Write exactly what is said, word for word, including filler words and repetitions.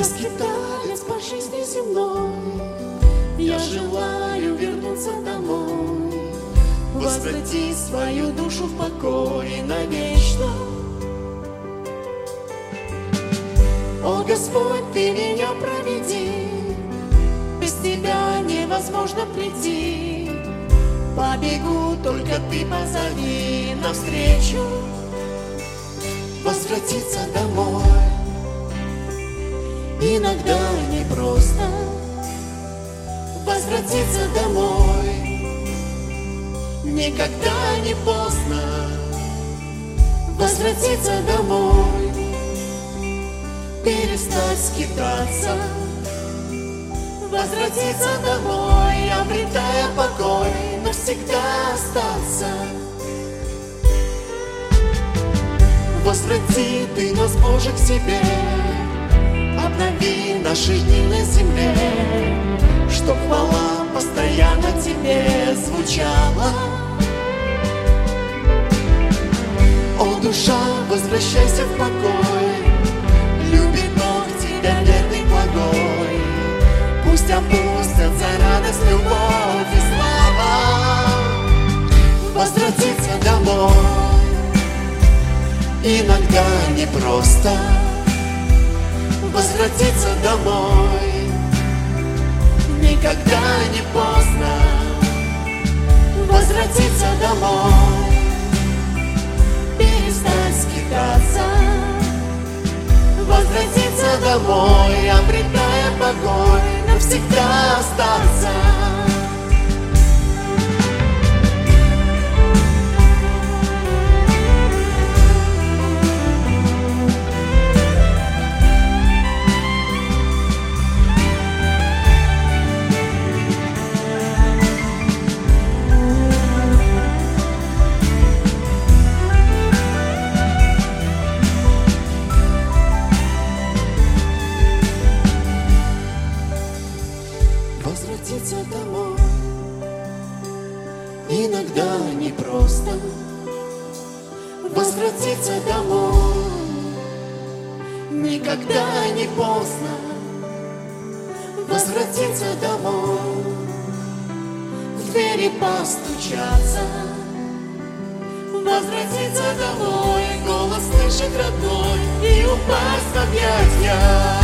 Я скиталец по жизни земной, я желаю вернуться домой, возврати свою душу в покой навечно. О, Господь, Ты меня проведи, без Тебя невозможно прийти. Побегу, только Ты позови навстречу. Возвратиться домой иногда непросто. Возвратиться домой никогда не поздно. Возвратиться домой, перестать скитаться. Возвратиться домой, обретая покой, навсегда остаться. Возврати Ты нас, Боже, к себе, обнови наши дни на земле, чтоб хвала постоянно Тебе звучала. О, душа, возвращайся в покой, любит Бог Тебя, верный, благой. Пусть опустятся радость, любовь и слава. Возвратиться домой иногда непросто. Возвратиться домой никогда не поздно. Возвратиться домой, перестать скитаться. Возвратиться домой, обретая покой, навсегда остаться. Возвратиться домой иногда непросто. Возвратиться домой никогда не поздно. Возвратиться домой, в двери постучаться. Возвратиться домой, голос слышать родной и упасть в объятья.